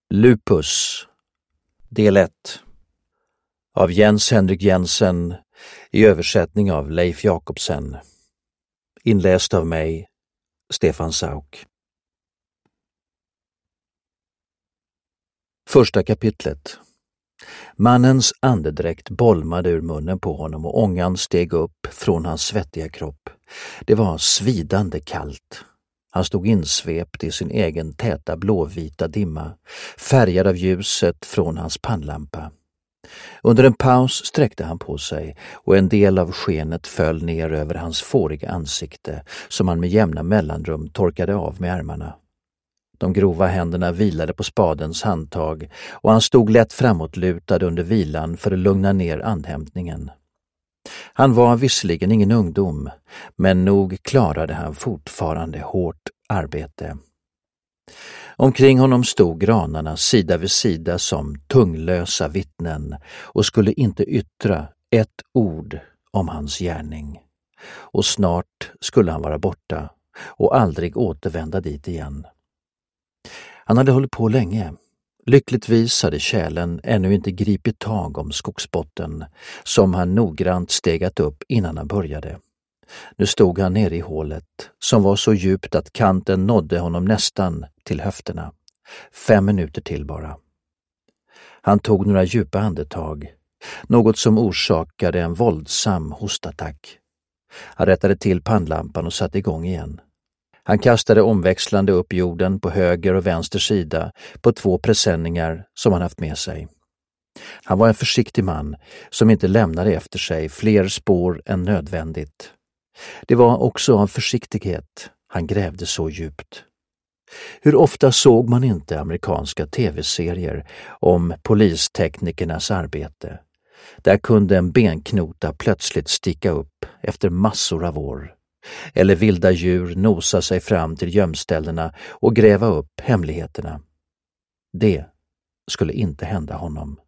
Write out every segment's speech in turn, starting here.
Lupus, del 1 av Jens Henrik Jensen i översättning av Leif Jakobsen. Inläst av mig, Stefan Sauk. Första kapitlet. Mannens andedräkt bolmade ur munnen på honom och ångan steg upp från hans svettiga kropp. Det var svidande kallt. Han stod insvept i sin egen täta blåvita dimma, färgad av ljuset från hans pannlampa. Under en paus sträckte han på sig och en del av skenet föll ner över hans fåriga ansikte som han med jämna mellanrum torkade av med ärmarna. De grova händerna vilade på spadens handtag och han stod lätt framåtlutad under vilan för att lugna ner andhämtningen. Han var visserligen ingen ungdom, men nog klarade han fortfarande hårt arbete. Omkring honom stod granarna sida vid sida som tunglösa vittnen och skulle inte yttra ett ord om hans gärning. Och snart skulle han vara borta och aldrig återvända dit igen. Han hade hållit på länge. Lyckligtvis hade tjälen ännu inte gripit tag om skogsbotten som han noggrant stegat upp innan han började. Nu stod han nere i hålet som var så djupt att kanten nådde honom nästan till höfterna. 5 minuter till bara. Han tog några djupa andetag, något som orsakade en våldsam hostattack. Han rättade till pannlampan och satte igång igen. Han kastade omväxlande upp jorden på höger och vänster sida på 2 presenningar som han haft med sig. Han var en försiktig man som inte lämnade efter sig fler spår än nödvändigt. Det var också av försiktighet han grävde så djupt. Hur ofta såg man inte amerikanska tv-serier om polisteknikernas arbete? Där kunde en benknota plötsligt sticka upp efter massor av år. Eller vilda djur nosa sig fram till gömställena och gräva upp hemligheterna. Det skulle inte hända honom.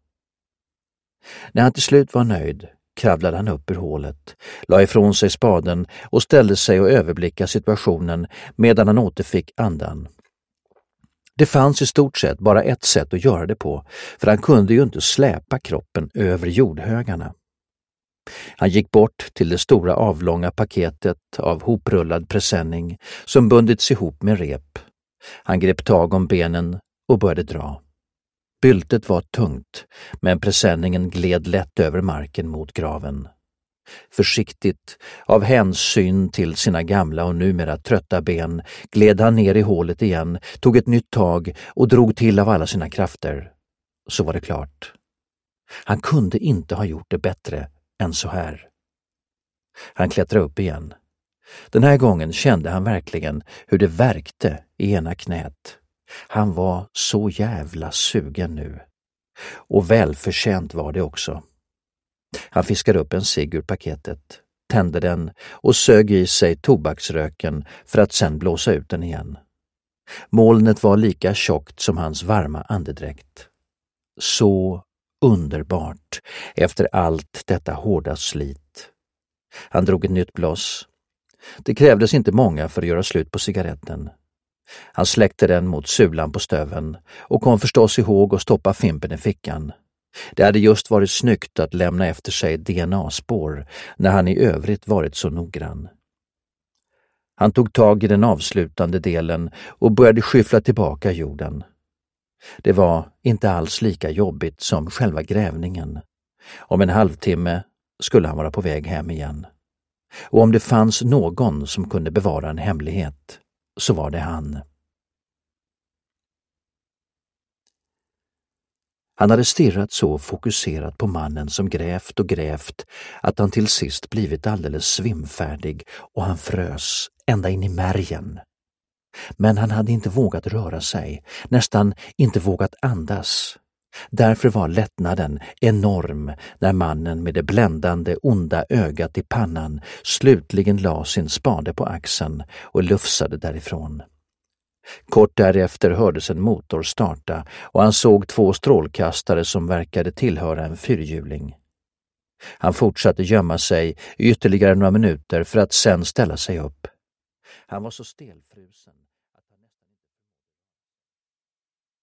När han till slut var nöjd kravlade han upp ur hålet, la ifrån sig spaden och ställde sig och överblickade situationen medan han återfick andan. Det fanns i stort sett bara ett sätt att göra det på, för han kunde ju inte släpa kroppen över jordhögarna. Han gick bort till det stora avlånga paketet av hoprullad presenning som bundits ihop med rep. Han grep tag om benen och började dra. Byltet var tungt, men presenningen gled lätt över marken mot graven. Försiktigt, av hänsyn till sina gamla och numera trötta ben, gled han ner i hålet igen, tog ett nytt tag och drog till av alla sina krafter. Så var det klart. Han kunde inte ha gjort det bättre än så här. Han klättrade upp igen. Den här gången kände han verkligen hur det värkte i ena knät. Han var så jävla sugen nu. Och välförtjänt var det också. Han fiskade upp en cigg ur paketet, tände den och sög i sig tobaksröken för att sen blåsa ut den igen. Molnet var lika tjockt som hans varma andedräkt. Så underbart efter allt detta hårda slit. Han drog ett nytt blås. Det krävdes inte många för att göra slut på cigaretten. Han släckte den mot sulan på stöven och kom förstås ihåg att stoppa fimpen i fickan. Det hade just varit snyggt att lämna efter sig DNA-spår när han i övrigt varit så noggrann. Han tog tag i den avslutande delen och började skyffla tillbaka jorden. Det var inte alls lika jobbigt som själva grävningen. Om en halvtimme skulle han vara på väg hem igen. Och om det fanns någon som kunde bevara en hemlighet så var det han. Han hade stirrat så fokuserat på mannen som grävt och grävt att han till sist blivit alldeles svimfärdig och han frös ända in i märgen. Men han hade inte vågat röra sig, nästan inte vågat andas. Därför var lättnaden enorm när mannen med det bländande onda ögat i pannan slutligen la sin spade på axeln och lufsade därifrån. Kort därefter hördes en motor starta och han såg 2 strålkastare som verkade tillhöra en fyrhjuling. Han fortsatte gömma sig i ytterligare några minuter för att sen ställa sig upp. Han var så stelfrusen.